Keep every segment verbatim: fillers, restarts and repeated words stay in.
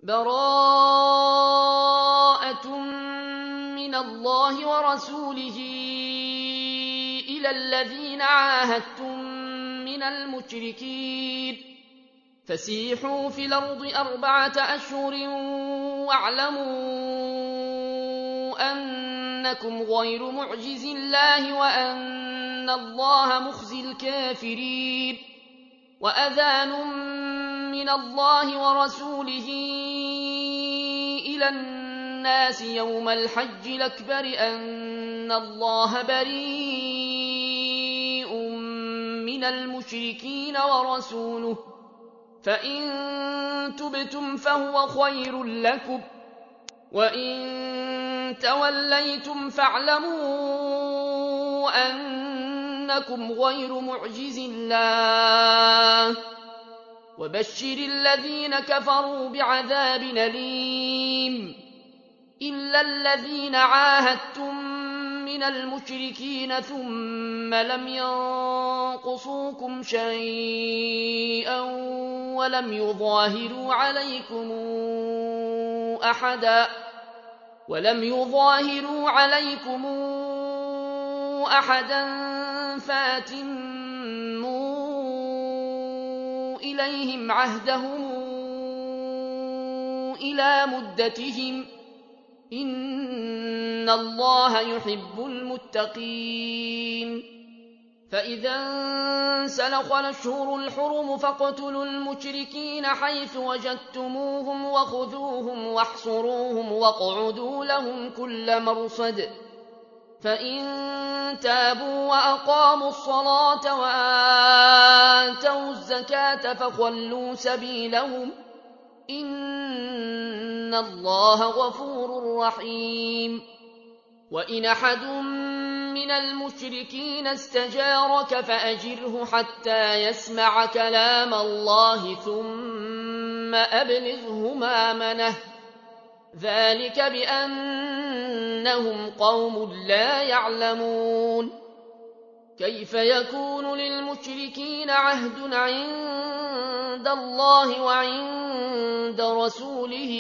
بَرَاءَةٌ مِّنَ اللَّهِ وَرَسُولِهِ إِلَى الَّذِينَ عَاهَدتُّم مِّنَ الْمُشْرِكِينَ فَسِيحُوا فِي الْأَرْضِ أَرْبَعَةَ أَشْهُرٍ وَاعْلَمُوا أَنَّكُمْ غَيْرُ مُعْجِزِي اللَّهِ وَأَنَّ اللَّهَ مُخْزِي الْكَافِرِينَ وَأَذَانٌ مِّنَ اللَّهِ وَرَسُولِهِ إِلَى النَّاسِ يَوْمَ الْحَجِّ الْأَكْبَرِ أَنَّ اللَّهَ بَرِيءٌ مِّنَ الْمُشْرِكِينَ وَرَسُولُهُ فَإِن تُبْتُمْ فَهُوَ خَيْرٌ لَّكُمْ وَإِن تَوَلَّيْتُمْ فَاعْلَمُوا أَنَّكُمْ غَيْرُ مُعْجِزِي اللَّهِ وَبَشِّرِ الَّذِينَ كَفَرُوا بِعَذَابٍ أَلِيمٍ إِلَّا الَّذِينَ عَاهَدتُّم مِّنَ الْمُشْرِكِينَ ثُمَّ لَمْ يَنقُصُوكُمْ شَيْئًا وَلَمْ يُظَاهِرُوا عَلَيْكُمْ أَحَدًا وَلَمْ يُظَاهِرُوا عَلَيْكُمْ أَحَدًا فَأَتِمُّوا إِلَيْهِمْ عَهْدَهُمْ إِلَى مُدَّتِهِمْ إِنَّ اللَّهَ يُحِبُّ الْمُتَّقِينَ فَإِذَا انسَلَخَ الْأَشْهُرُ الْحُرُمُ فَاقْتُلُوا الْمُشْرِكِينَ حَيْثُ وَجَدتُّمُوهُمْ وَخُذُوهُمْ وَاحْصُرُوهُمْ وَاقْعُدُوا لَهُمْ كُلَّ مَرْصَدٍ فَإِن تَابُوا وَأَقَامُوا الصَّلَاةَ وَآتَوُا الزَّكَاةَ فَخَلُّوا سَبِيلَهُمْ إِنَّ اللَّهَ غَفُورٌ رَّحِيمٌ وَإِنْ أَحَدٌ مِّنَ الْمُشْرِكِينَ اسْتَجَارَكَ فَأَجِرْهُ حَتَّىٰ يَسْمَعَ كَلَامَ اللَّهِ ثُمَّ أَبْلِغْهُ مَأْمَنَهُ ذَٰلِكَ بِأَنَّهُمْ قَوْمٌ لَّا يَعْلَمُونَ كَيْفَ يَكُونُ لِلْمُشْرِكِينَ عَهْدٌ عِندَ اللَّهِ وَعِندَ رَسُولِهِ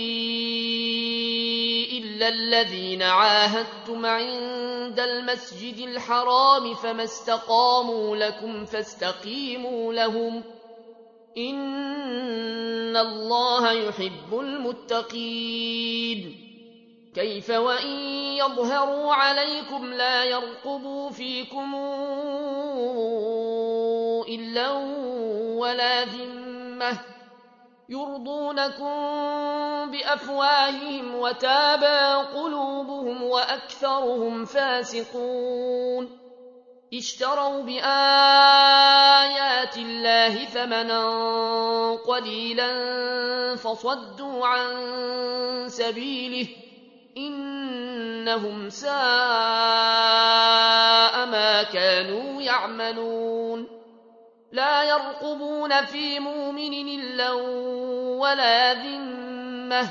إِلَّا الَّذِينَ عَاهَدتُّمْ عِندَ الْمَسْجِدِ الْحَرَامِ فَمَا اسْتَقَامُوا لَكُمْ فَاسْتَقِيمُوا لَهُمْ إِنَّ اللَّهَ يُحِبُّ الْمُتَّقِينَ كَيْفَ وَإِن يَظْهَرُوا عَلَيْكُمْ لَا يَرْقُبُوا فِيكُمْ إِلًّا وَلَا ذِمَّةً يُرْضُونَكُم بِأَفْوَاهِهِمْ وَتَأْبَىٰ قُلُوبُهُمْ وَأَكْثَرُهُمْ فَاسِقُونَ اشْتَرَوْا بِآيَاتِ اللَّهِ ثَمَنًا قَلِيلًا فَصَدُّوا عَن سَبِيلِهِ إِنَّهُمْ سَاءَ مَا كَانُوا يَعْمَلُونَ لَا يَرْقُبُونَ فِي مُؤْمِنٍ إِلًّا وَلَا ذِمَّةً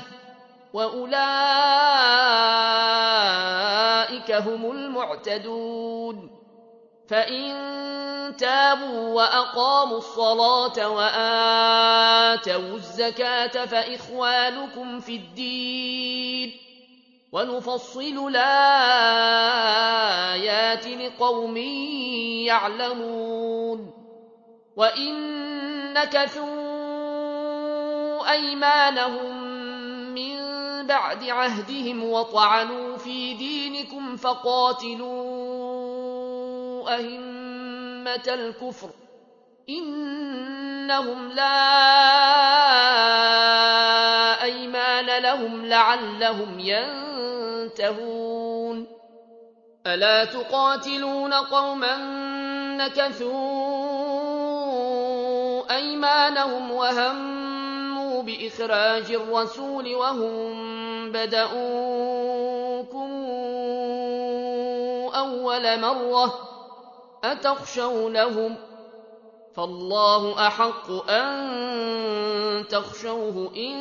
وَأُولَٰئِكَ هُمُ الْمُعْتَدُونَ فَإِن تَابُوا وَأَقَامُوا الصَّلَاةَ وَآتَوُا الزَّكَاةَ فَإِخْوَانُكُمْ فِي الدِّينِ وَنُفَصِّلُ الْآيَاتِ لِقَوْمٍ يَعْلَمُونَ وَإِن نَّكَثُوا أَيْمَانَهُم مِّن بَعْدِ عَهْدِهِمْ وَطَعَنُوا فِي دِينِكُمْ فَقَاتِلُوا أَئِمَّةَ الْكُفْرِ إِنَّهُمْ لَا أَيْمَانَ لَهُمْ لَعَلَّهُمْ يَنتَهُونَ أَلَا تُقَاتِلُونَ قَوْمًا نَكَثُوا أَيْمَانَهُمْ وَهَمُّوا بِإِخْرَاجِ الرَّسُولِ وَهُم بَدَءُوكُمْ أَوَّلَ مَرَّةٍ أَتَخْشَوْنَهُمْ فَاللَّهُ أَحَقُّ أَن تَخْشَوْهُ إِن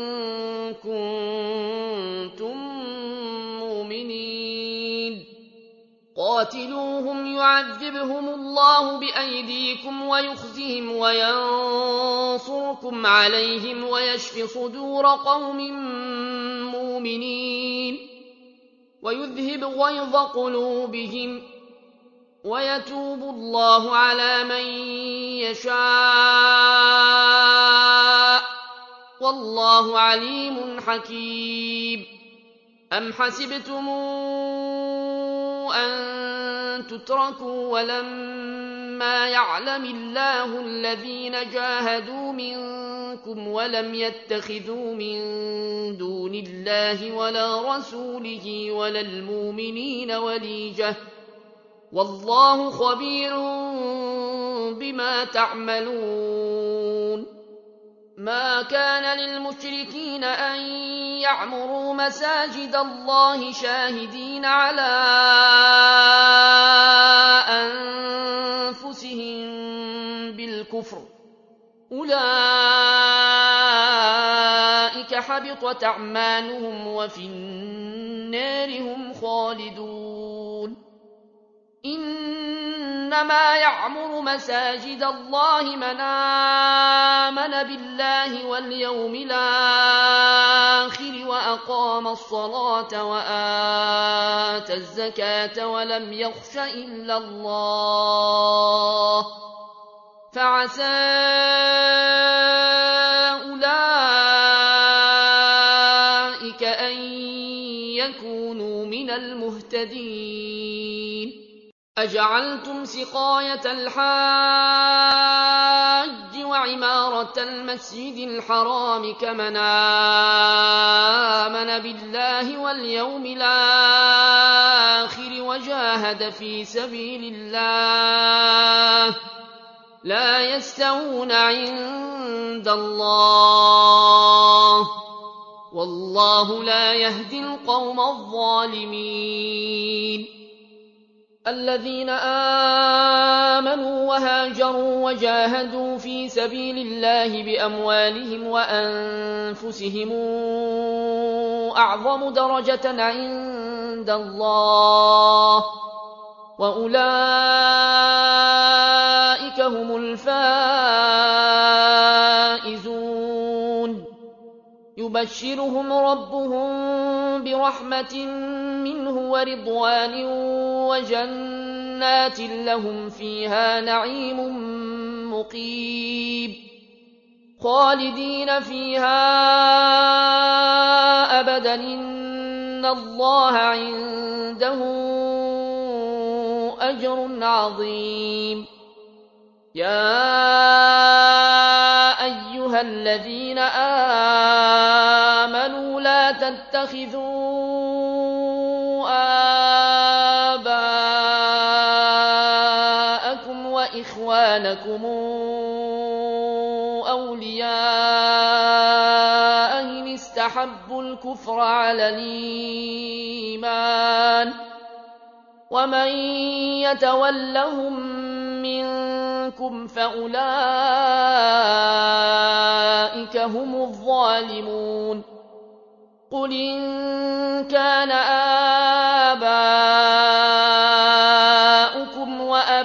كُنتُم مُّؤْمِنِينَ قَاتِلُوهُمْ يُعَذِّبْهُمُ اللَّهُ بِأَيْدِيكُمْ وَيُخْزِهِمْ وَيَنصُرْكُمْ ينصركم عليهم ويشف صدور قوم مؤمنين ويذهب غيظ قلوبهم ويتوب الله على من يشاء والله عليم حكيم. أم حسبتم أن تتركوا ولما يعلم الله الذين جاهدوا منكم ولم يتخذوا من دون الله ولا رسوله ولا المؤمنين وليجة والله خبير بما تعملون. ما كان للمشركين أن يعمروا مساجد الله شاهدين على أنفسهم بالكفر أولئك حبطت أعمالهم وفي النار هم خالدون. إنما يعمر مساجد الله من آمن بالله واليوم الآخر وأقام الصلاة وآتى الزكاة ولم يخش إلا الله فعسى أولئك أن يكونوا من المهتدين. أجعلتم سقاية الحاج وعمارة المسجد الحرام كمن آمن بالله واليوم الآخر وجاهد في سبيل الله لا يستوون عند الله والله لا يهدي القوم الظالمين. الذين آمنوا وهاجروا وجاهدوا في سبيل الله بأموالهم وأنفسهم أعظم درجة عند الله وأولئك هم الفائزون. يبشرهم ربهم برحمة منه ورضوان وجنات لهم فيها نعيم مقيم خالدين فيها أبدا إن الله عنده أجر عظيم. يا أيها الذين آمنوا لا تتخذوا آباءكم وإخوانكم أولياء إن استحبوا الكفر على الإيمان ومن يتولهم منكم فأولئك هم الظالمون. قل إن كان آباؤكم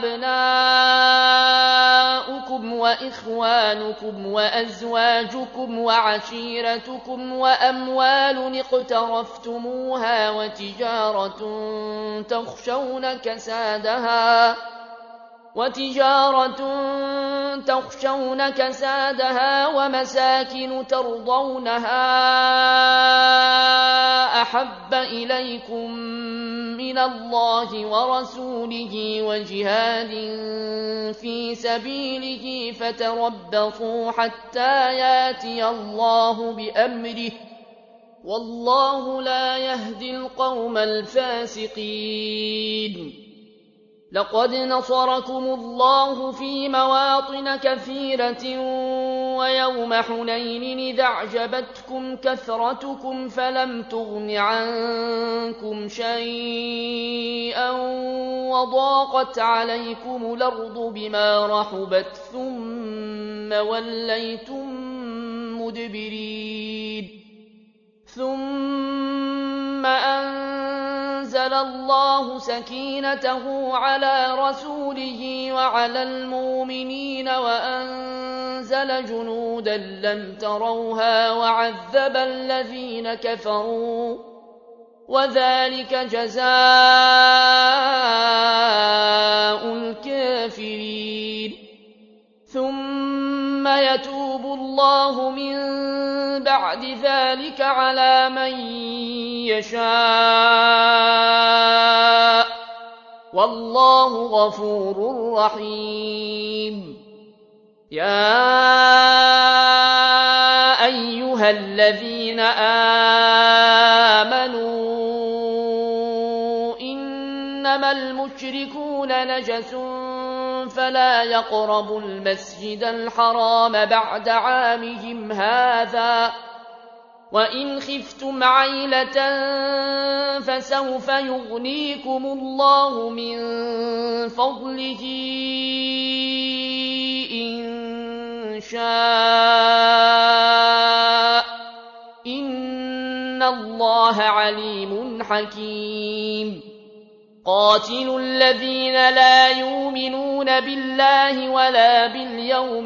وأبناؤكم وإخوانكم وأزواجكم وعشيرتكم وأموال اقترفتموها وتجارة تخشون كسادها وتجارة تخشون كسادها ومساكن ترضونها أحب إليكم من الله ورسوله وجهاد في سبيله فتربصوا حتى ياتي الله بأمره والله لا يهدي القوم الفاسقين. لقد نصركم الله في مواطن كثيرة ويوم حنين إذ أعجبتكم كثرتكم فلم تغن عنكم شيئا وضاقت عليكم الأرض بما رحبت ثم وليتم مدبرين. ثم أنزل فأنزل الله سكينته على رسوله وعلى المؤمنين وأنزل جنودا لم تروها وعذب الذين كفروا وذلك جزاء الكافرين ثم يتوب الله من بعد ذلك على من يشاء والله غفور رحيم يا أيها الذين آمنوا إنما المشركون نجس فلا يقربوا المسجد الحرام بعد عامهم هذا وإن خفتم عيلة فسوف يغنيكم الله من فضله إن شاء إن الله عليم حكيم قاتلوا الذين لا يؤمنون بالله ولا باليوم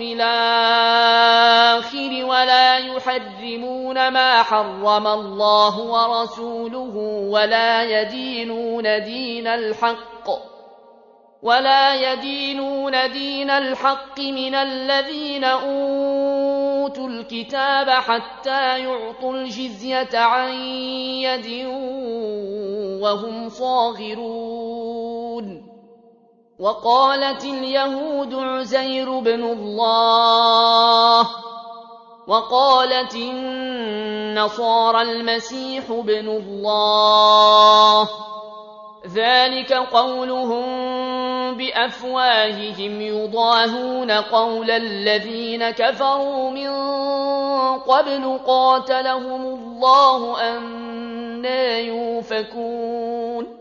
الآخر ولا يحرمون ما حرم الله ورسوله ولا يدينون دين الحق ولا يدينون دين الحق من الذين أوتوا الكتاب حتى يعطوا الجزية عن يد وهم صاغرون وقالت اليهود عزير بن الله وقالت النصارى المسيح بن الله ذلك قولهم بأفواههم يضاهون قول الذين كفروا من قبل قاتلهم الله أنى يؤفكون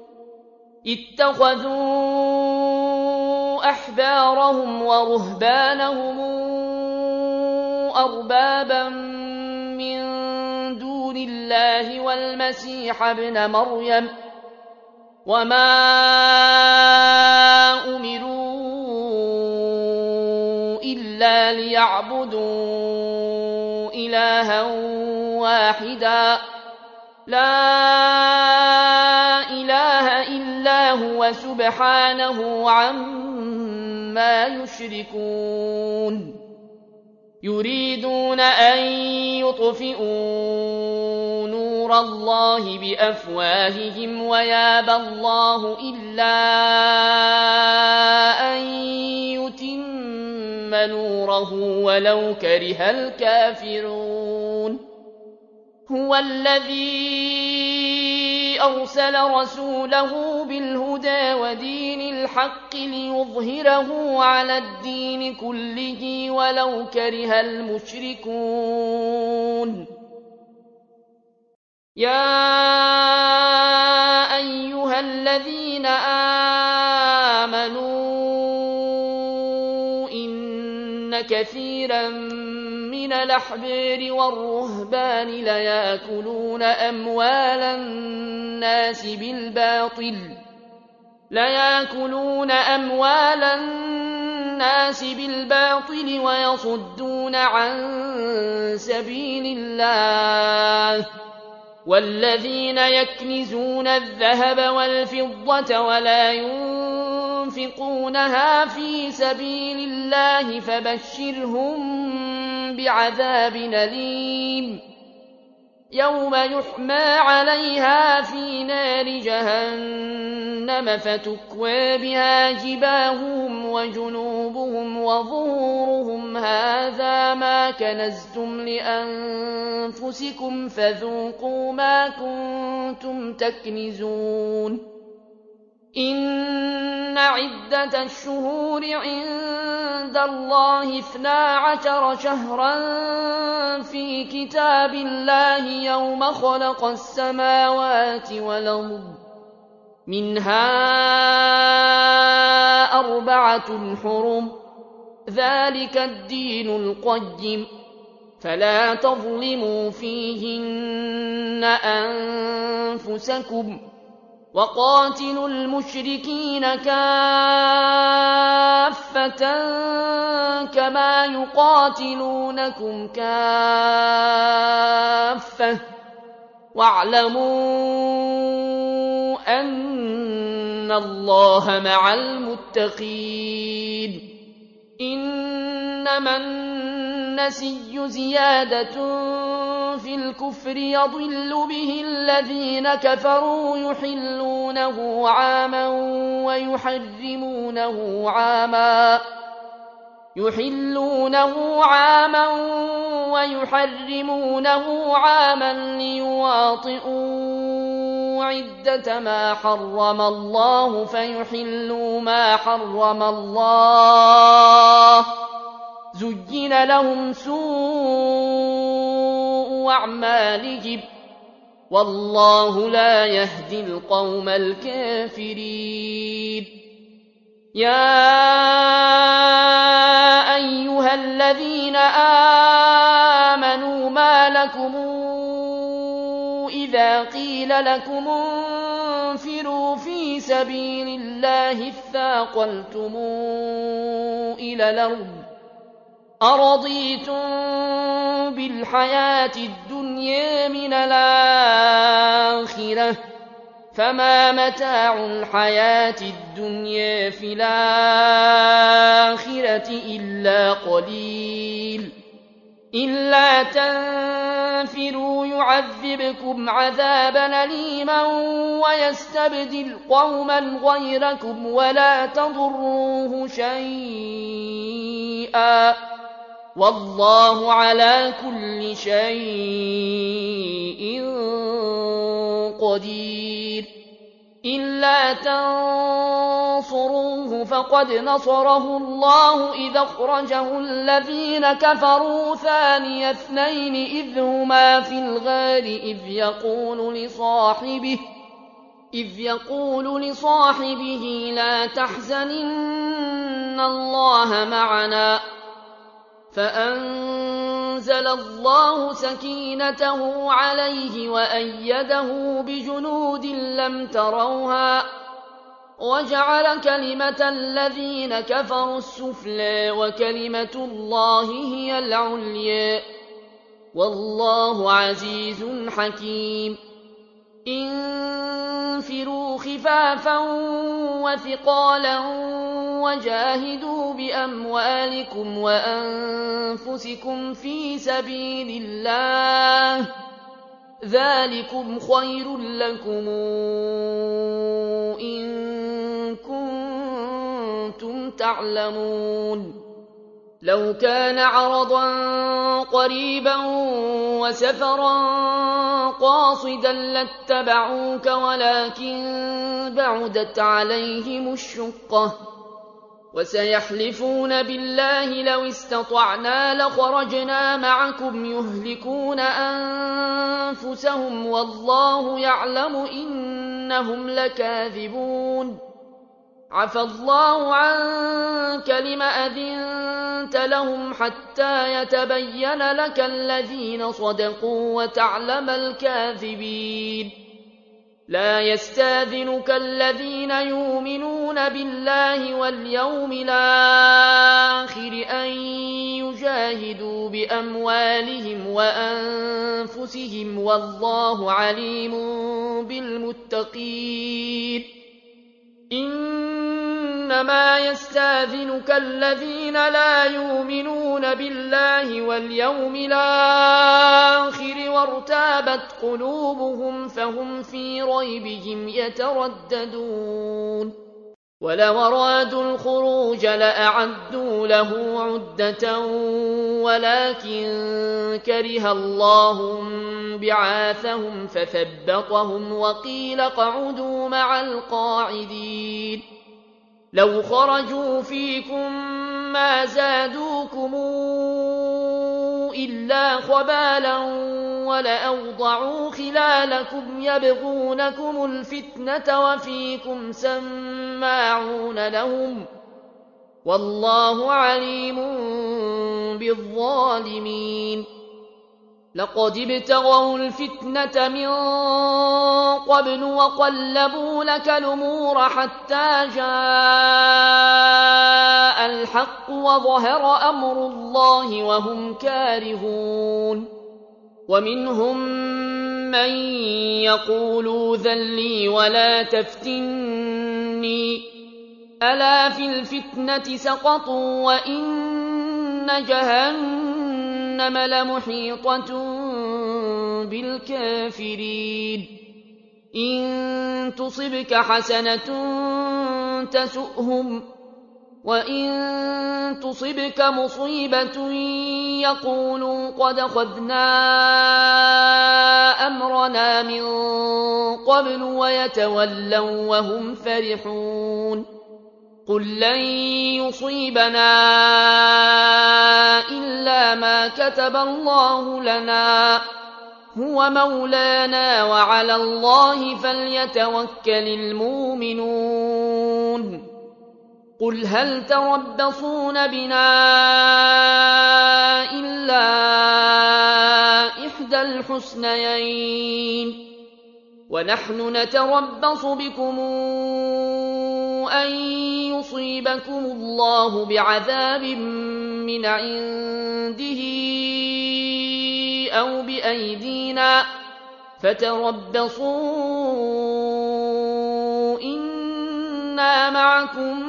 اتخذوا أحبارهم ورهبانهم أربابا من دون الله والمسيح ابن مريم وما أمروا إلا ليعبدوا إلها واحدا لا إله إلا هو سبحانه عما يشركون يريدون أن يطفئوا نور الله بأفواههم ويابى الله إلا أن يتم نوره ولو كره الكافرون هو الذي أرسل رسوله بالهدى ودين الحق ليظهره على الدين كله ولو كره المشركون يا أيها الذين آمنوا إن كثيرا من الأحبار والرهبان ليأكلون أموال الناس بالباطل ليأكلون أموال الناس بالباطل ويصدون عن سبيل الله والذين يكنزون الذهب والفضة ولا ينفقونها في سبيل الله فبشرهم بعذاب أليم يوم يحمى عليها في نار جهنم فتكوى بها جباههم وجنوبهم وظهورهم هذا ما كنزتم لأنفسكم فذوقوا ما كنتم تكنزون إن عدة الشهور عند الله اثنا عشر شهرا في كتاب الله يوم خلق السماوات والأرض منها أربعة حرم ذلك الدين القيم فلا تظلموا فيهن أنفسكم وقاتلوا المشركين كافة كما يقاتلونكم كافة واعلموا أن الله مع المتقين إنما النسي زيادة في الكفر يضل به الذين كفروا يحلونه عاما ويحرمونه عاما يحلونه عاما ويحرمونه عاما ليواطئوا عدة ما حرم الله فيحلوا ما حرم الله زين لهم سوء أعمالهم والله لا يهدي القوم الكافرين يا أيها الذين آمنوا ما لكم إذا قيل لكم انفروا في سبيل الله اثاقلتم إلى الأرض أرضيتم بالحياة الدنيا من الآخرة فما متاع الحياة الدنيا في الآخرة إلا قليل إلا تنفروا يعذبكم عذابا أليما ويستبدل قوما غيركم ولا تضروه شيئا والله على كل شيء قدير إلا تنصروه فقد نصره الله إذ أخرجه الذين كفروا ثاني اثنين إذ هما في الغار إذ يقول لصاحبه إذ يقول لصاحبه لا تحزن إن الله معنا فأنزل الله سكينته عليه وأيده بجنود لم تروها وجعل كلمة الذين كفروا السفلى وكلمة الله هي العليا والله عزيز حكيم انفروا خفافا وثقالا وجاهدوا بأموالكم وأنفسكم في سبيل الله ذلكم خير لكم إن كنتم تعلمون لو كان عرضا قريبا وسفرا قاصدا لاتبعوك ولكن بعدت عليهم الشقة وسيحلفون بالله لو استطعنا لخرجنا معكم يهلكون أنفسهم والله يعلم إنهم لكاذبون عفى الله عنك لم أذنت لهم حتى يتبين لك الذين صدقوا وتعلم الكاذبين لا يستاذنك الذين يؤمنون بالله واليوم الآخر أن يجاهدوا بأموالهم وأنفسهم والله عليم بالمتقين إنما يستاذنك الذين لا يؤمنون بالله واليوم الآخر وارتابت قلوبهم فهم في ريبهم يترددون ولو أرادوا الخروج لأعدوا له عدة ولكن كره الله بعاثهم فثبطهم وقيل اقعدوا مع القاعدين لو خرجوا فيكم ما زادوكم إلا خبالا ولأوضعوا خلالكم يبغونكم الفتنة وفيكم سماعون لهم والله عليم بالظالمين لقد ابتغوا الفتنة من قبل وقلبوا لك الأمور حتى جاء الحق وظهر أمر الله وهم كارهون ومنهم من يقول ذل لي ولا تفتني ألا في الفتنة سقطوا وإن جهنم لمحيطة بالكافرين إن تصبك حسنة تسؤهم وإن تصبك مصيبة يقولوا قد أخذنا أمرنا من قبل ويتولوا وهم فرحون قل لن يصيبنا إلا ما كتب الله لنا هو مولانا وعلى الله فليتوكل المؤمنون قل هل تربصون بنا إلا إحدى الحسنيين ونحن نتربص بكم أن يصيبكم الله بعذاب من عنده أو بأيدينا فتربصوا إنا معكم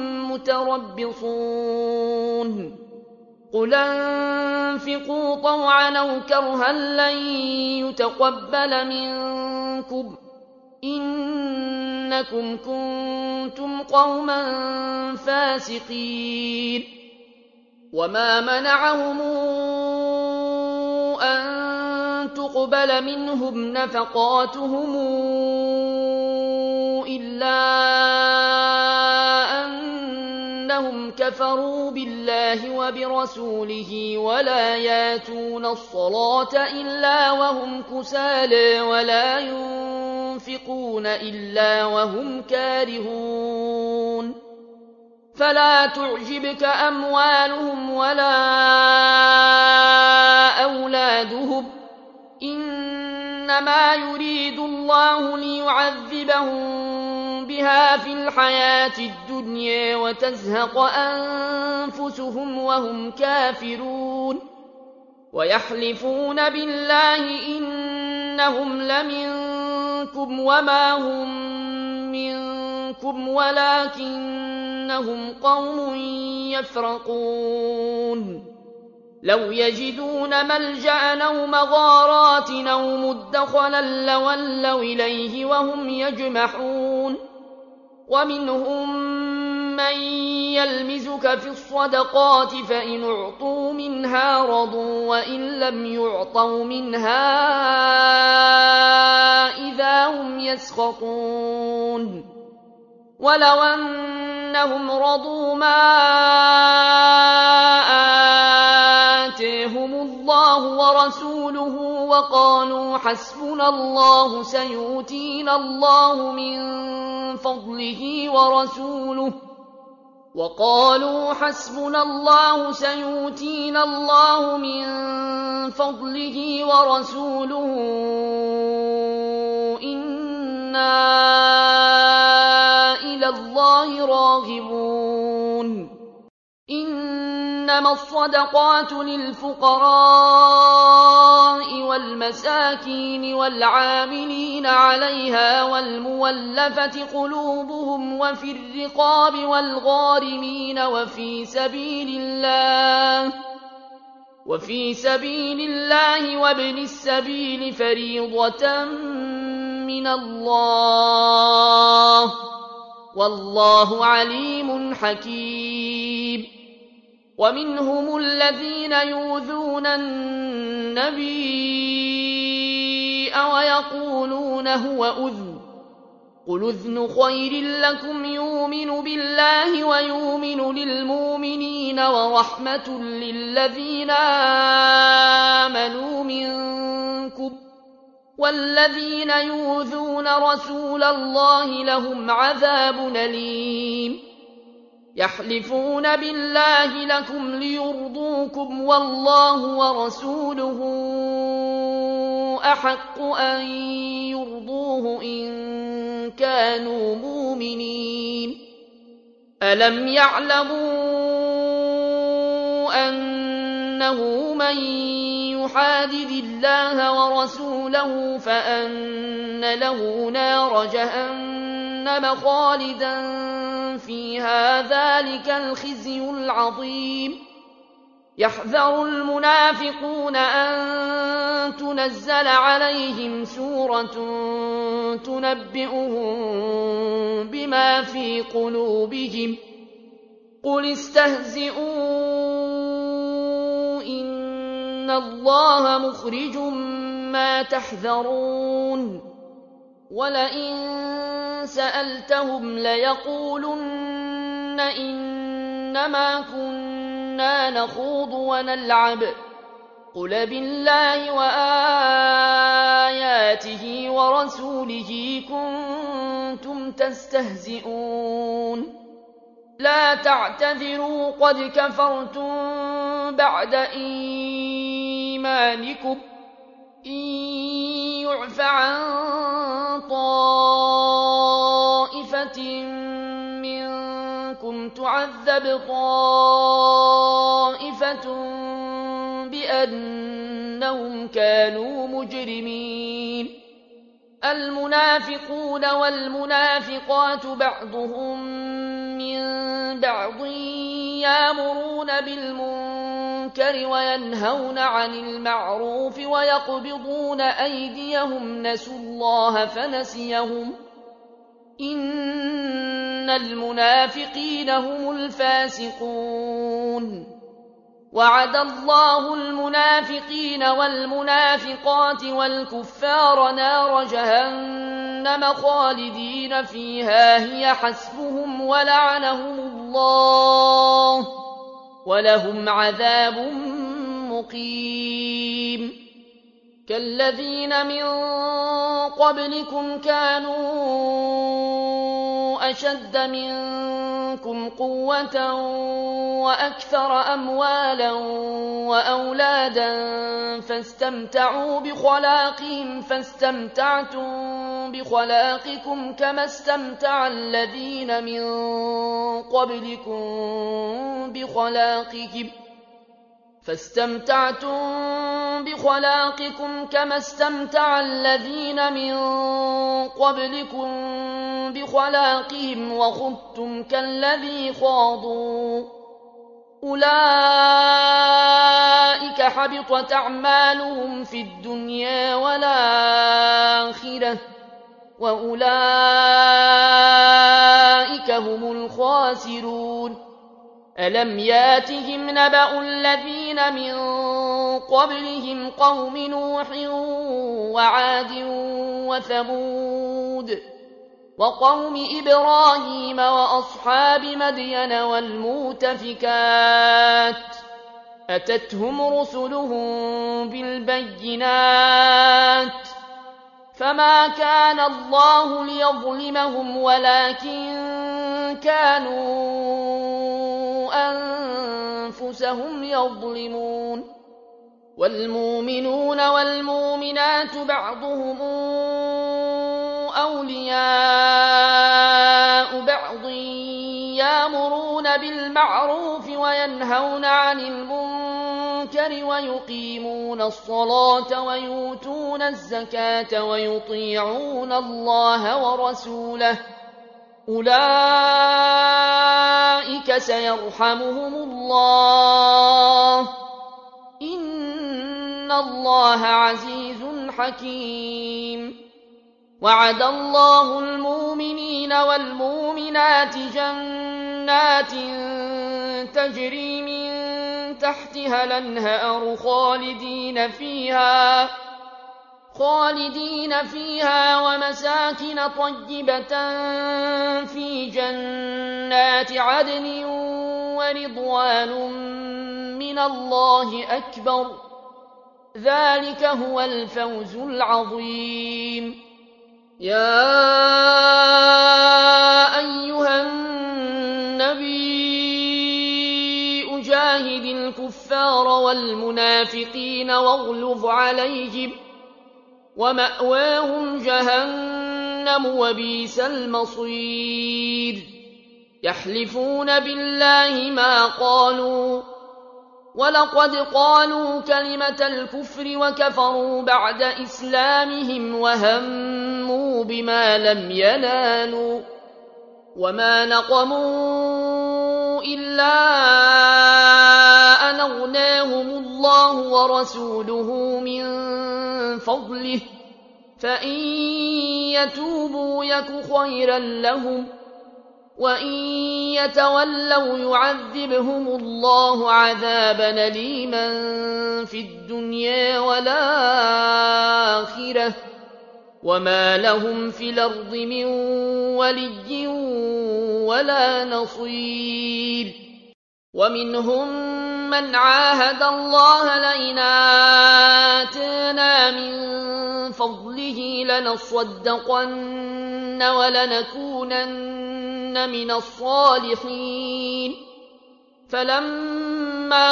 متربصون قل انفقوا طوعا أو كرها لن يتقبل منكم إنكم كنتم قوما فاسقين وما منعهم أن تقبل منهم نفقاتهم إلا أنهم كفروا بالله وبرسوله ولا ياتون الصلاة إلا وهم كسالى ولا ينفقون إلا وهم كارهون فلا تعجبك أموالهم ولا أولادهم إنما يريد الله ليعذبهم بها في الحياة الدنيا وتزهق أنفسهم وهم كافرون ويحلفون بالله إنهم لمنكم وما هم منكم ولكنهم قوم يفرقون لو يجدون ملجأ أو مغارات أو مدخلا لولوا إليه وهم يجمحون ومنهم من يلمزك في الصدقات فإن أعطوا منها رضوا وإن لم يعطوا منها إذا هم يسخطون ولو أنهم رضوا ما آتيهم الله ورسوله وقالوا حسبنا الله سيؤتينا الله من فضله ورسوله وقالوا حسبنا الله سيؤتينا الله من فضله ورسوله إنا إلى الله راغبون إنما الصدقات للفقراء والمساكين والعاملين عليها والمولفة قلوبهم وفي الرقاب والغارمين وفي سبيل الله وفي سبيل الله وابن السبيل فريضة من الله والله عليم حكيم ومنهم الذين يؤذون النبي ويقولون هو أذن قل أذن خير لكم يؤمن بالله ويؤمن للمؤمنين ورحمة للذين آمنوا منكم والذين يؤذون رسول الله لهم عذاب أليم يحلفون بالله لكم ليرضوكم والله ورسوله أحق أن يرضوه إن كانوا مؤمنين ألم يعلموا أنه من يحادد الله ورسوله فأن له نار جهنم خالدا فيها ذلك الخزي العظيم يحذر المنافقون أن تنزل عليهم سورة تنبئهم بما في قلوبهم قل استهزئوا إن الله مخرج ما تحذرون ولئن سألتهم ليقولن إنما كنا نخوض ونلعب قل بالله وآياته ورسوله كنتم تستهزئون لا تعتذروا قد كفرتم بعد إيمانكم إن يعف عن طائفة منكم تعذب طائفة بأنهم كانوا مجرمين المنافقون والمنافقات بعضهم من بعض يأمرون بالمنكر وينهون عن المعروف ويقبضون أيديهم نسوا الله فنسيهم إن المنافقين هم الفاسقون وعد الله المنافقين والمنافقات والكفار نار جهنم خالدين فيها هي حسبهم ولعنهم الله ولهم عذاب مقيم كالذين من قبلكم كانوا أشد منكم قوة وأكثر أموالا وأولادا فاستمتعوا بخلاقهم فاستمتعتم بخلاقكم كما استمتع الذين من قبلكم بخلاقهم فاستمتعتم بخلاقكم كما استمتع الذين من قبلكم بخلاقهم وخضتم كالذي خاضوا أولئك حبطت أعمالهم في الدنيا والآخرة وأولئك هم الخاسرون ألم ياتهم نبأ الذين من قبلهم قوم نوح وعاد وثمود وقوم إبراهيم وأصحاب مدين والمؤتفكات أتتهم رسلهم بالبينات فما كان الله ليظلمهم ولكن كانوا أنفسهم يظلمون والمؤمنون والمؤمنات بعضهم أولياء بعض يأمرون بالمعروف وينهون عن المنكر ويقيمون الصلاة ويؤتون الزكاة ويطيعون الله ورسوله أولئك سيرحمهم الله إن الله عزيز حكيم وعد الله المؤمنين والمؤمنات جنات تجري من تحتها الأنهار خالدين فيها خالدين فيها ومساكن طيبة في جنات عدن ورضوان من الله أكبر ذلك هو الفوز العظيم يا أيها النبي أجاهد الكفار والمنافقين واغلظ عليهم ومأواهم جهنم وبئس المصير يحلفون بالله ما قالوا ولقد قالوا كلمة الكفر وكفروا بعد إسلامهم وهموا بما لم ينالوا وما نقموا إلا أن أغناهم الله ورسوله من فضله فإن يتوبوا يك خيرا لهم وإن يتولوا يعذبهم الله عذابا أليما في الدنيا والآخرة وما لهم في الأرض من ولي ولا نصير ومنهم من عاهد الله لئن آتانا من فضله لنصدقن ولنكونن من الصالحين فلما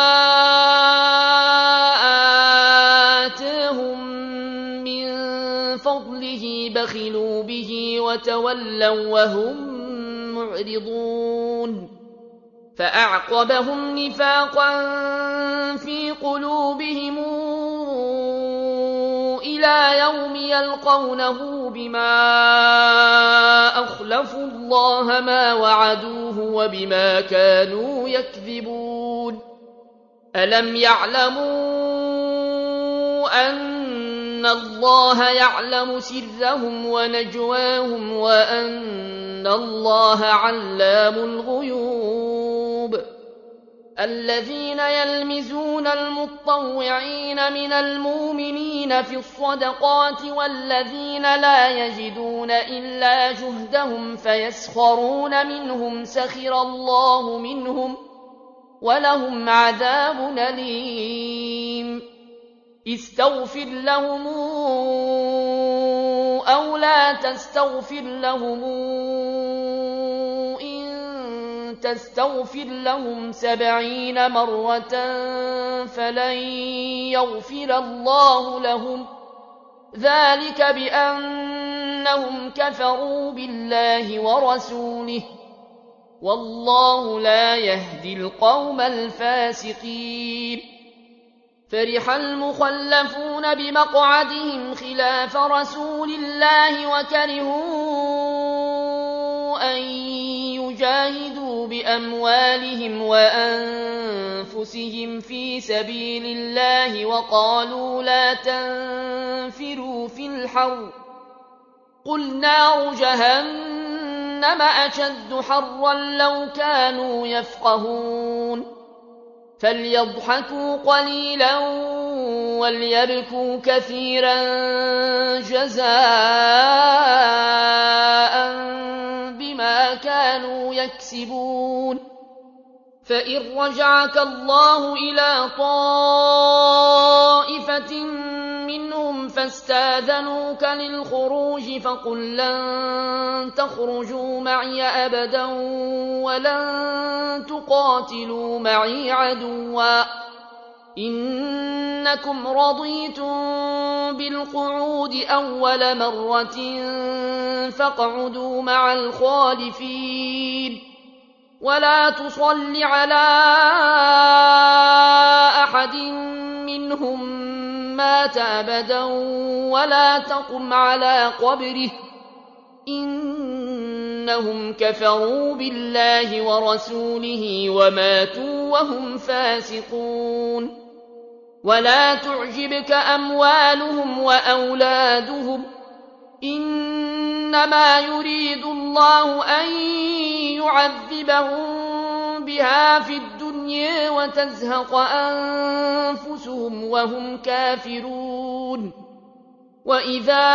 آتاهم من فضله بخلوا به وتولوا وهم معرضون فأعقبهم نفاقا في قلوبهم إلى يوم يلقونه بما أخلفوا الله ما وعدوه وبما كانوا يكذبون ألم يعلموا أن الله يعلم سرهم ونجواهم وأن الله علام الغيوب الذين يلمزون المطوعين من المؤمنين في الصدقات والذين لا يجدون إلا جهدهم فيسخرون منهم سخر الله منهم ولهم عذاب أليم استغفر لهم أو لا تستغفر لهم تستغفر لهم سبعين مرة فلن يغفر الله لهم ذلك بأنهم كفروا بالله ورسوله والله لا يهدي القوم الفاسقين فرح المخلفون بمقعدهم خلاف رسول الله وكرهوا أن يجاهدوا بأموالهم وأنفسهم في سبيل الله وقالوا لا تنفروا في الحر قل نار جهنم أشد حرا لو كانوا يفقهون فليضحكوا قليلا وليبكوا كثيرا جزاء بما كانوا يكسبون فإن رجعك الله إلى طائفة منهم فاستاذنوك للخروج فقل لن تخرجوا معي أبدا ولن تقاتلوا معي عدوا إنكم رضيتم بالقعود أول مرة فاقعدوا مع الخالفين ولا تصل على أحد منهم مات أبدا ولا تقم على قبره إنهم كفروا بالله ورسوله وماتوا وهم فاسقون ولا تعجبك أموالهم وأولادهم إنما يريد الله أن يعذبهم بها في الدنيا وتزهق أنفسهم وهم كافرون وإذا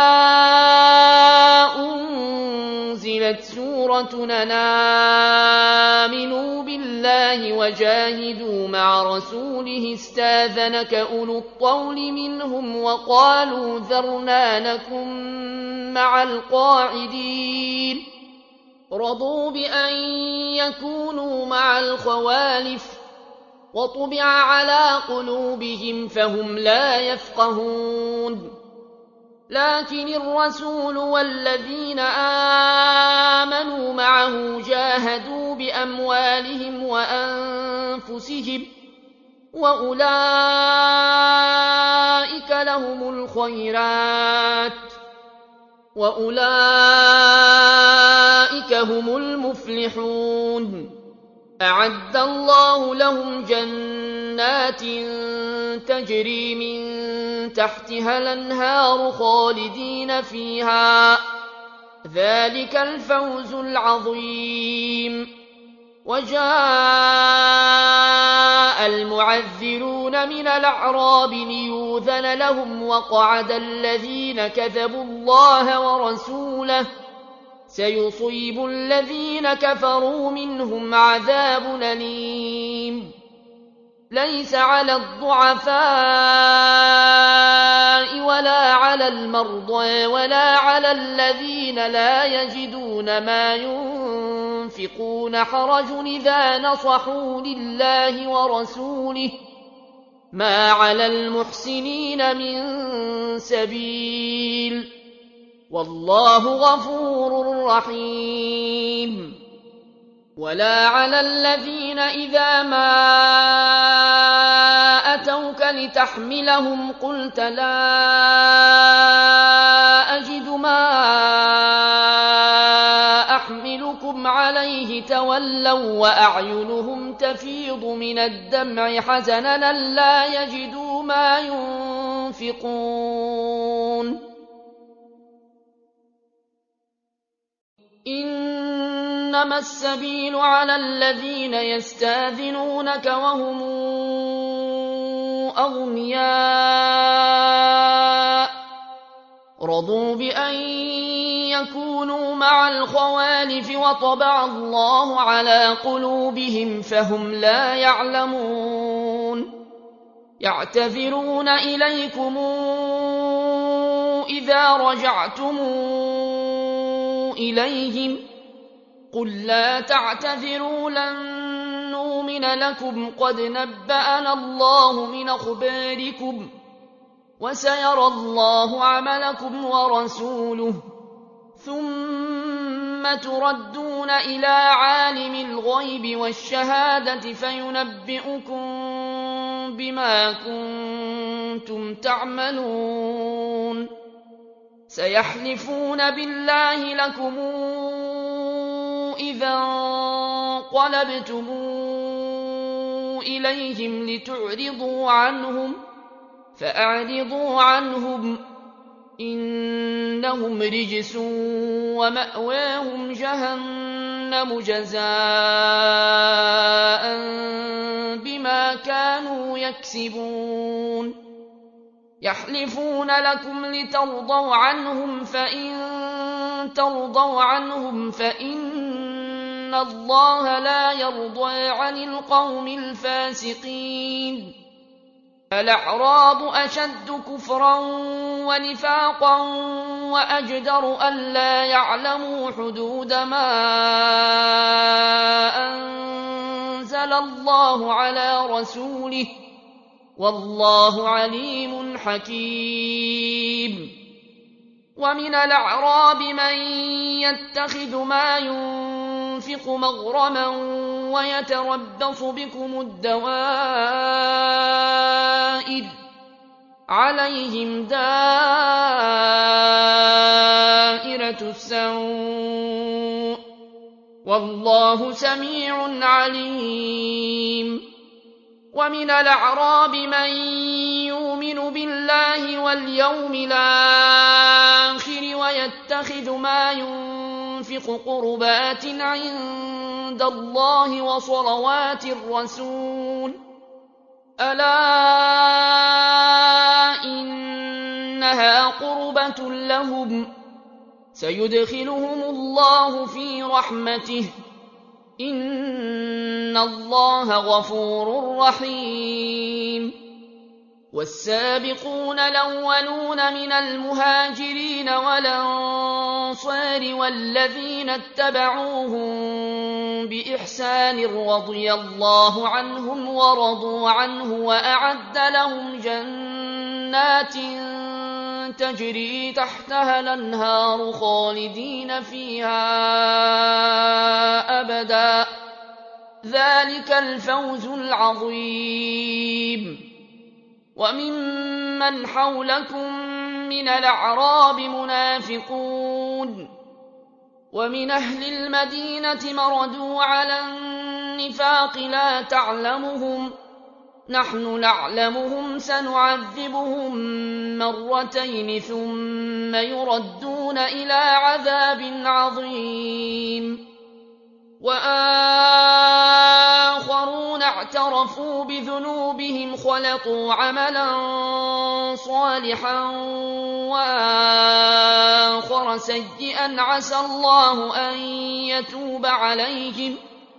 أنزلت سورة أن آمنوا بالله وجاهدوا مع رسوله استاذنك أولو الطول منهم وقالوا ذرنا نكن مع القاعدين رضوا بأن يكونوا مع الخوالف وطبع على قلوبهم فهم لا يفقهون لكن الرسول والذين آمنوا معه جاهدوا بأموالهم وأنفسهم وأولئك لهم الخيرات وأولئك هم المفلحون. أعد الله لهم جنات تجري من تحتها الأنهار خالدين فيها، ذلك الفوز العظيم. وجاء المعذرون من الأعراب ليؤذن لهم وقعد الذين كذبوا الله ورسوله، سيصيب الذين كفروا منهم عذاب أليم. ليس على الضعفاء ولا على المرضى ولا على الذين لا يجدون ما ينفقون حرج إذا نصحوا لله ورسوله، ما على المحسنين من سبيل، والله غفور رحيم. ولا على الذين إذا ما أتوك لتحملهم قلت لا أجد ما أحملكم عليه تولوا وأعينهم تفيض من الدمع حزنا لا يجدوا ما ينفقون. إنما السبيل على الذين يستاذنونك وهم أغنياء رضوا بأن يكونوا مع الخوالف وطبع الله على قلوبهم فهم لا يعلمون. يعتذرون إليكم إذا رجعتم إليهم قل لا تعتذروا لن نؤمن لكم قد نبأنا الله من أخباركم وسيرى الله عملكم ورسوله ثم تردون إلى عالم الغيب والشهادة فينبئكم بما كنتم تعملون. سيحلفون بالله لكم إذا انقلبتم إليهم لتعرضوا عنهم فأعرضوا عنهم إنهم رجس ومأواهم جهنم جزاء بما كانوا يكسبون. يحلفون لكم لترضوا عنهم فإن ترضوا عنهم فإن الله لا يرضى عن القوم الفاسقين. الأعراب أشد كفرا ونفاقا وأجدر ألا يعلموا حدود ما أنزل الله على رسوله والله عليم حكيم. ومن الأعراب من يتخذ ما ينفق مغرما ويتربص بكم الدوائر عليهم دائرة السوء والله سميع عليم. ومن الأعراب من يؤمن بالله واليوم الآخر ويتخذ ما ينفق قربات عند الله وصلوات الرسول ألا إنها قربة لهم سيدخلهم الله في رحمته إن الله غفور رحيم. والسابقون الأولون من المهاجرين والأنصار والذين اتبعوهم بإحسان رضي الله عنهم ورضوا عنه وأعد لهم جنات تجري تحتها الأنهار خالدين فيها أبدا، ذلك الفوز العظيم. وممن حولكم من الأعراب منافقون، ومن أهل المدينة مردوا على النفاق لا تعلمهم، نحن نعلمهم سنعذبهم مرتين ثم يردون إلى عذاب عظيم. وآخرون اعترفوا بذنوبهم خلطوا عملا صالحا وآخر سيئا عسى الله أن يتوب عليهم،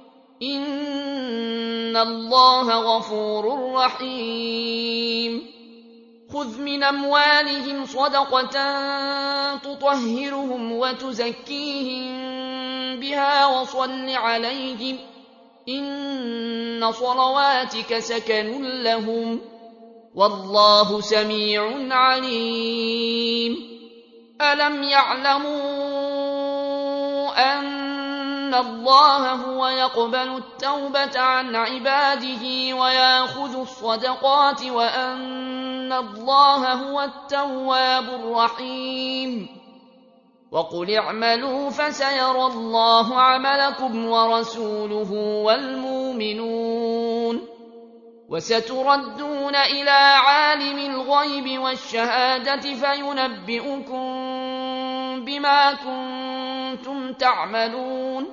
إن الله غفور رحيم. خذ من أموالهم صدقة تطهرهم وتزكيهم بها وصل عليهم، إن صلواتك سكن لهم، والله سميع عليم. ألم يعلموا أن الله هو يقبل التوبة عن عباده ويأخذ الصدقات وأن الله هو التواب الرحيم؟ وقل اعملوا فسيرى الله عملكم ورسوله والمؤمنون، وستردون إلى عالم الغيب والشهادة فينبئكم بما كنتم تعملون.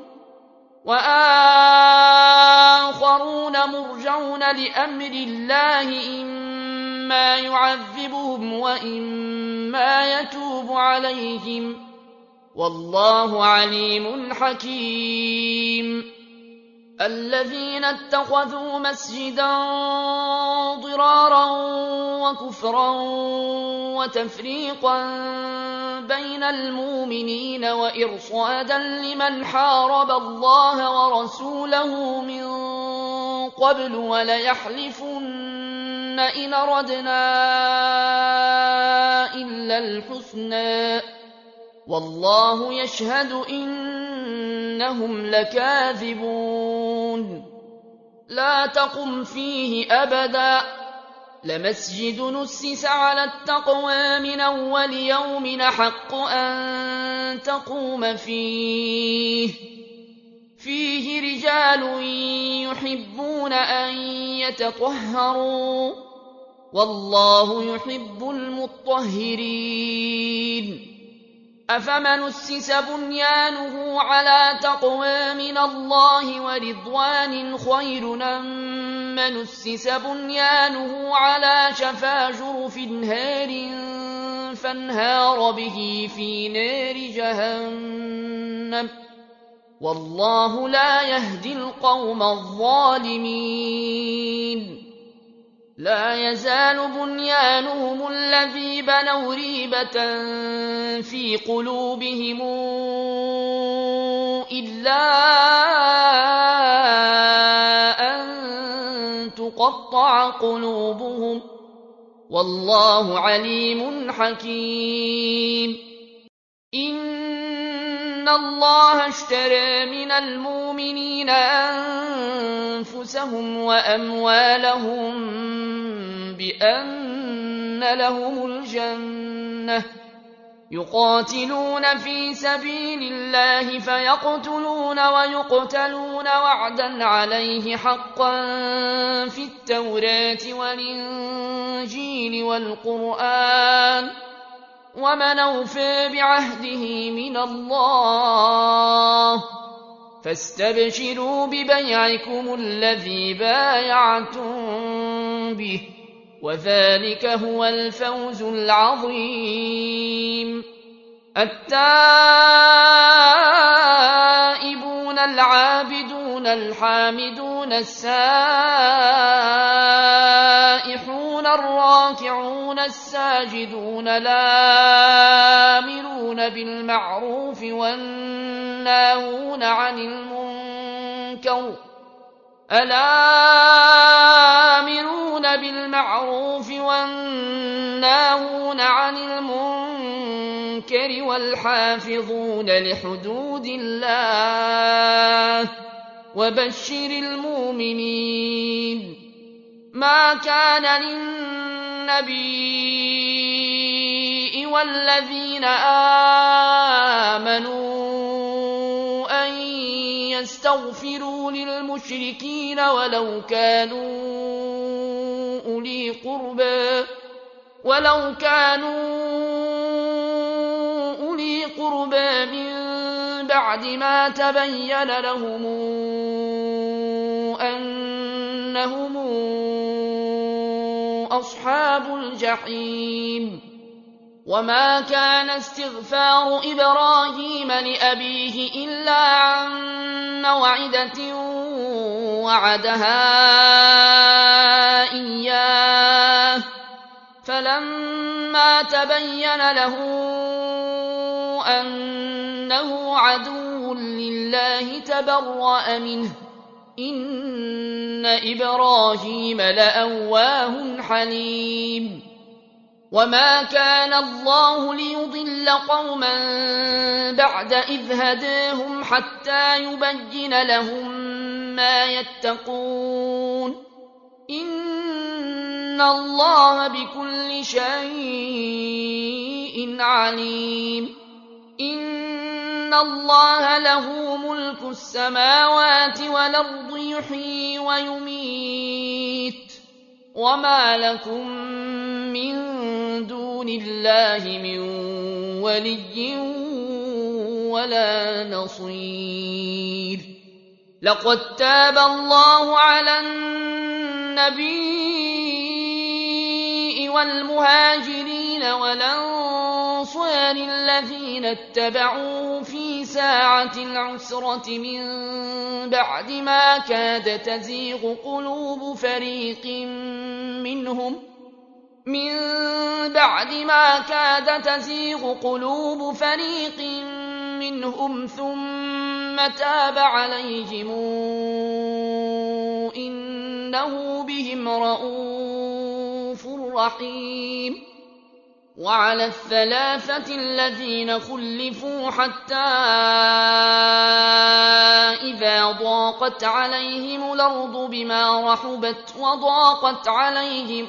وآخرون مرجون لأمر الله إما يعذبهم وإما يتوب عليهم، والله عليم حكيم. الذين اتخذوا مسجدا ضرارا وكفرا وتفريقا بين المؤمنين وإرصادا لمن حارب الله ورسوله من قبل وليحلفن إن أردنا إلا الحسنى والله يشهد إنهم لكاذبون. لا تقم فيه أبدا، لمسجد نسس على التقوى من أول يوم أحق أن تقوم فيه، فيه رجال يحبون أن يتطهروا، والله يحب المطهرين. أفمن أسس بنيانه على تقوى من الله ورضوان خير أم من أسس بنيانه على شفا جرف هار فانهار به في نار جهنم، والله لا يهدي القوم الظالمين. لا يزال بنيانهم الذي بنوا ريبة في قلوبهم إلا أن تقطع قلوبهم، والله عليم حكيم. إن الله اشترى من المؤمنين أنفسهم وأموالهم بأن لهم الجنة، يقاتلون في سبيل الله فيقتلون ويقتلون وعدا عليه حقا في التوراة والإنجيل والقرآن، ومن أوفى بعهده من الله، فاستبشروا ببيعكم الذي بايعتم به، وذلك هو الفوز العظيم. التائبون العابدون الحامدون السائحون الراكعون الساجدون الآمرون بالمعروف والناهون عن المنكر الآمرون بالمعروف والناهون عن المنكر والحافظون لحدود الله وبشر المؤمنين. ما كان للنبي والذين آمنوا أن يستغفروا للمشركين ولو كانوا أولي قربى ولو كانوا أولي قربى من بعد ما تبين لهم أنهم أصحاب الجحيم. وما كان استغفار إبراهيم لأبيه إلا عن موعدة وعدها إياه فلما تبين له أنه عدو لله تبرأ منه إن إبراهيم لأواه حليم. وما كان الله ليضل قوما بعد إذ هداهم حتى يبين لهم ما يتقون إن الله بكل شيء عليم. إن الله له ملك السماوات والأرض يحيي ويميت وما لكم من دون الله من ولي ولا نصير. لقد تاب الله على النبي والمهاجرين والأنصار الذين اتبعوه في ساعة العسرة من بعد ما كاد تزيغ قلوب فريق منهم من بعد ما كاد تزيغ قلوب فريق منهم ثم تاب عليهم إنه بهم رءوف رحيم. وعلى الثلاثة الذين خلفوا حتى إذا ضاقت عليهم الأرض بما رحبت وضاقت عليهم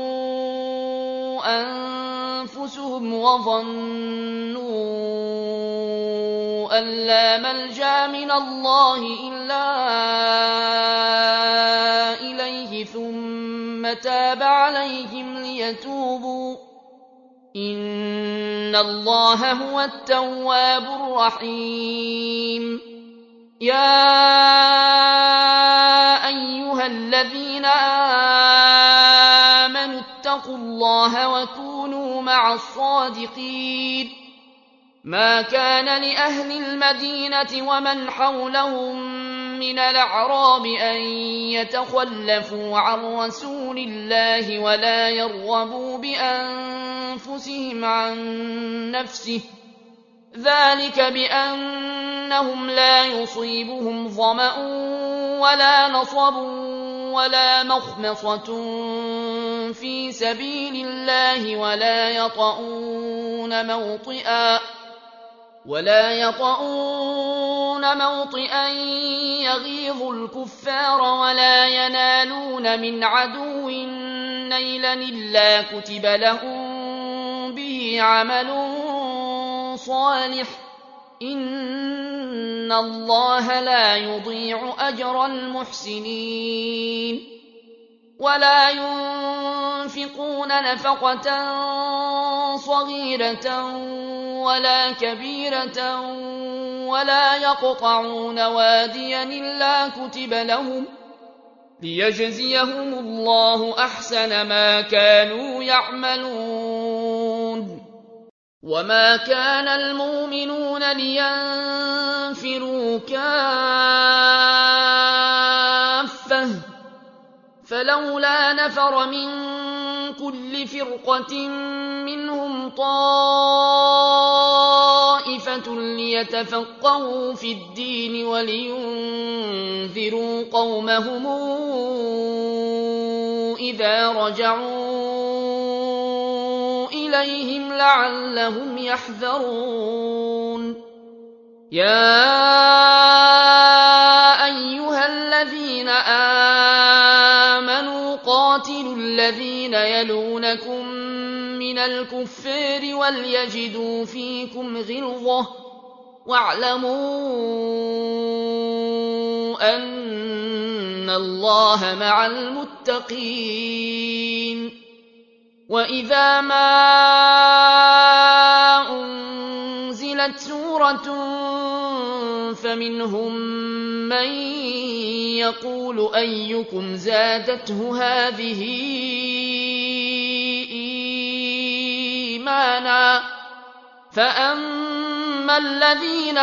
أنفسهم وظنوا أن لا ملجأ من الله إلا إليه ثم تاب عليهم ليتوبوا إن الله هو التواب الرحيم. يا أيها الذين آمنوا اتقوا الله وكونوا مع الصادقين. ما كان لأهل المدينة ومن حولهم من الأعراب أن يتخلفوا عن رسول الله ولا يرغبوا بأنفسهم عن نفسه ذلك بأنهم لا يصيبهم ظمأ ولا نصب ولا مخمصة في سبيل الله ولا يطؤون موطئا ولا يطؤون موطئا يغيظ الكفار ولا ينالون من عدو نيلا إلا كتب لهم به عمل صالح إن الله لا يضيع أجر المحسنين. ولا ينفقون نفقة صغيرة ولا كبيرة ولا يقطعون واديا إلا كتب لهم ليجزيهم الله أحسن ما كانوا يعملون. وما كان المؤمنون لينفروا كافة فلولا نفر من كل فرقة منهم طائفة طَائِفَةٌ لِيَتَفَقَّهُوا فِي الدِّينِ وَلِيُنذِرُوا قَوْمَهُمْ إِذَا رَجَعُوا إِلَيْهِمْ لَعَلَّهُمْ يَحْذَرُونَ يَا أَيُّهَا الَّذِينَ آمَنُوا قَاتِلُوا الَّذِينَ يَلُونَكُم مِّنَ الْكُفَّارِ وَلْيَجِدُوا فِيكُمْ غِلْظَةً وَاعْلَمُوا أَنَّ اللَّهَ مَعَ الْمُتَّقِينَ وَإِذَا مَا أُنزِلَتْ سُورَةٌ فَمِنْهُم مَّن يَقُولُ أَيُّكُمْ زَادَتْهُ هَٰذِهِ إِيمَانًا فَأَمَّا الَّذِينَ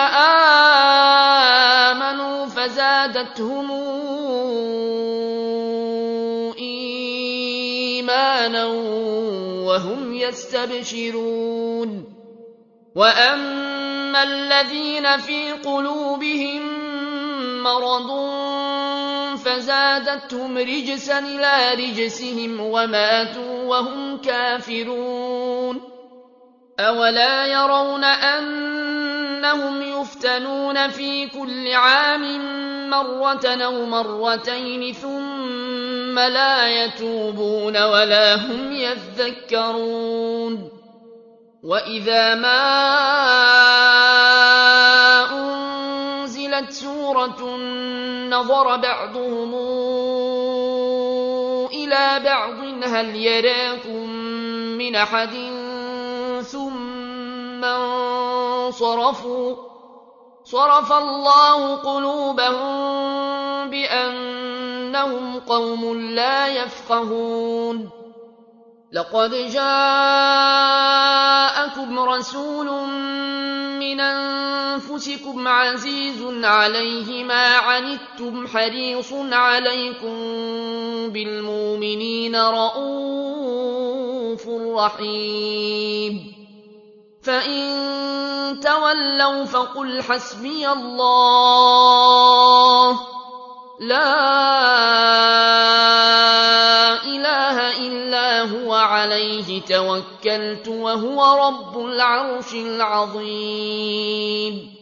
آمَنُوا فَزَادَتْهُمْ إِيمَانًا وَهُمْ يَسْتَبْشِرُونَ وَأَمَّا الَّذِينَ فِي قُلُوبِهِم مَّرَضٌ فَزَادَتْهُمْ رِجْسًا إِلَىٰ رِجْسِهِمْ وَمَاتُوا وَهُمْ كَافِرُونَ أَوَلَا يَرَوْنَ أَنَّهُمْ يُفْتَنُونَ فِي كُلِّ عَامٍ مَّرَّةً أَوْ مَرَّتَيْنِ ثُمَّ لَا يَتُوبُونَ وَلَا هُمْ يَذَّكَّرُونَ وَإِذَا مَا أُنزِلَتْ سُورَةٌ نَّظَرَ بَعْضُهُمْ إِلَىٰ بَعْضٍ هَلْ يَرَاكُم مِّنْ أَحَدٍ ثُمَّ انصَرَفُوا صَرَفَ اللَّهُ قُلُوبَهُم بِأَنَّهُمْ قَوْمٌ لَّا يَفْقَهُونَ لَقَدْ جَاءَكُمْ رَسُولٌ مِّنْ أَنفُسِكُمْ عَزِيزٌ عَلَيْهِ مَا عَنِتُّمْ حَرِيصٌ عَلَيْكُم بِالْمُؤْمِنِينَ رَءُوفٌ رَّحِيمٌ فَإِن تَوَلَّوْا فَقُلْ حَسْبِيَ اللَّهُ لَا إِلَٰهَ إِلَّا هُوَ عَلَيْهِ تَوَكَّلْتُ وَهُوَ رَبُّ الْعَرْشِ الْعَظِيمِ